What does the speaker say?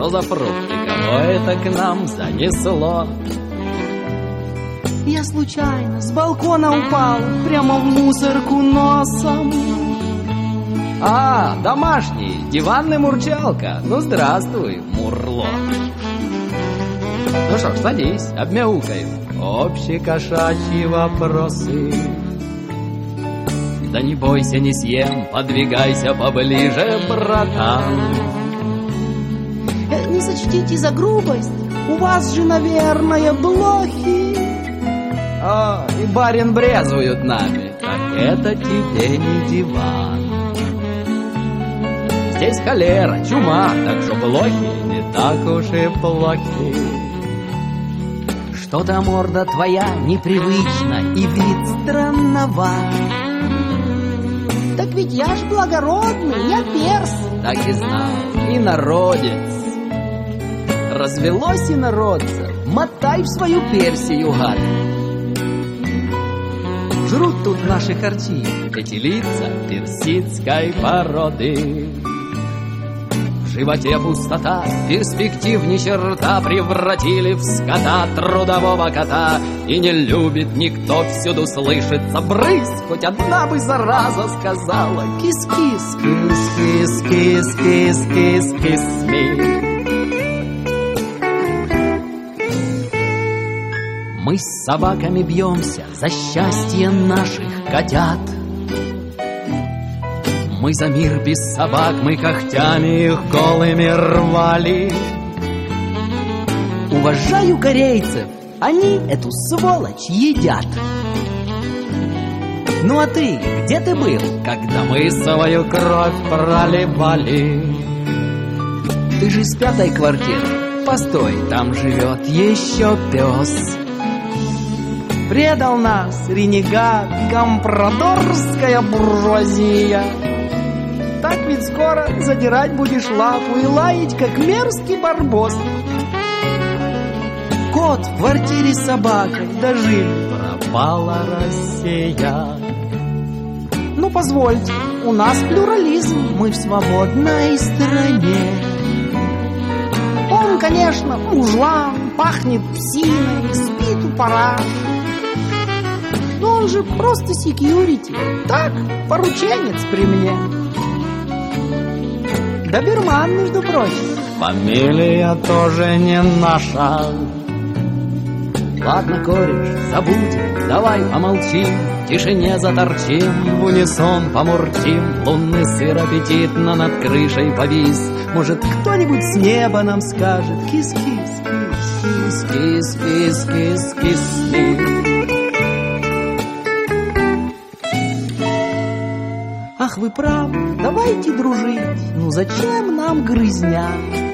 Что за фрукты? Кого это к нам занесло? Я случайно с балкона упал прямо в мусорку носом. А, домашний, диванный мурчалка. Ну, здравствуй, мурло. Ну что ж, садись, обмяукаем. Общекошачьи вопросы. Да не бойся, не съем, подвигайся поближе, братан. Не сочтите за грубость, у вас же, наверное, блохи. О, и барин брезгуют нами. Так это тебе не диван. Здесь холера, чума, так что блохи не так уж и плохи. Что-то морда твоя непривычна и вид странноват. Так ведь я ж благородный, я перс. Так и знал, и народец. Развелось инородцев, мотай в свою Персию, гад. Жрут тут наши харчи, эти лица персидской породы. В животе пустота, перспектив ни черта, превратили в скота трудового кота. И не любит никто, всюду слышится брысь, хоть одна бы зараза сказала кис-кис, кис-кис, кис-кис, кис-кис. Мы с собаками бьемся за счастье наших котят. Мы за мир без собак, мы когтями их голыми рвали. Уважаю корейцев, они эту сволочь едят. Ну а ты, где ты был, когда мы свою кровь проливали? Ты же с 5-й квартиры, постой, там живет еще пес. Предал нас ренегат, компрадорская буржуазия. Так ведь скоро задирать будешь лапу и лаять, как мерзкий барбос. Кот в квартире с собакой дожили, пропала Россия. Ну позвольте, у нас плюрализм, мы в свободной стране. Он, конечно, мужлан, пахнет псиной, спит у параши. Но он же просто секьюрити. Так, порученец при мне. Доберман, между прочим. Фамилия тоже не наша. Ладно, кореш, забудем, давай помолчим, в тишине заторчим, в унисон помурчим. Лунный сыр аппетитно над крышей повис. Может, кто-нибудь с неба нам скажет кис-кис, кис-кис, кис-кис, кис-кис, кис-кис. Ах, вы правы, давайте дружить. Ну зачем нам грызня?